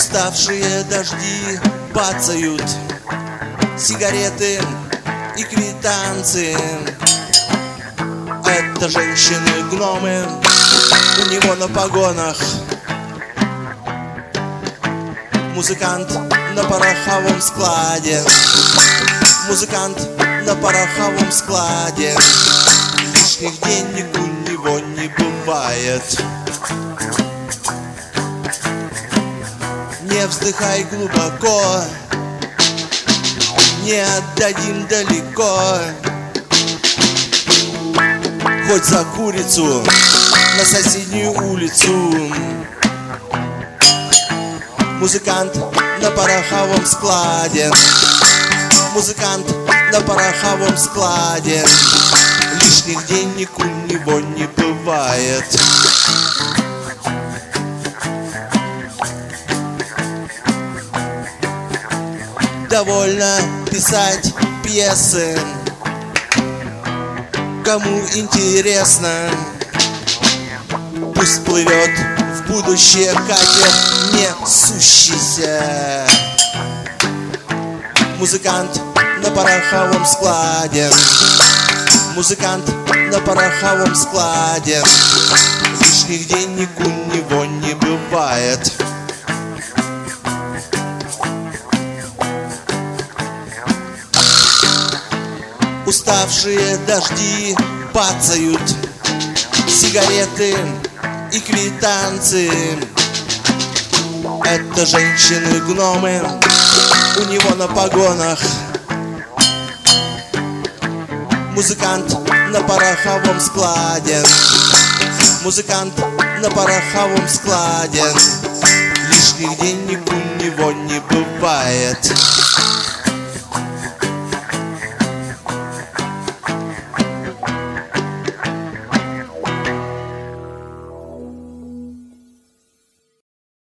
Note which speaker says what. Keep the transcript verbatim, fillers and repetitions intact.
Speaker 1: Уставшие дожди бацают сигареты и квитанции. Это женщины-гномы у него на погонах. Музыкант на пороховом складе. Музыкант на пороховом складе. Лишних денег у него не бывает. Не вздыхай глубоко, не отдадим далеко. Хоть за курицу на соседнюю улицу. Музыкант на пороховом складе. Музыкант на пороховом складе. Лишних денег у него не бывает. Довольно писать пьесы. Кому интересно, пусть плывет в будущее катер несущийся. Музыкант на пороховом складе. Музыкант на пороховом складе. Лишних денег у него не бывает. Уставшие дожди бацают сигареты и квитанции. Это женщины-гномы у него на погонах. Музыкант на пороховом складе. Музыкант на пороховом складе. Лишних денег у него не бывает.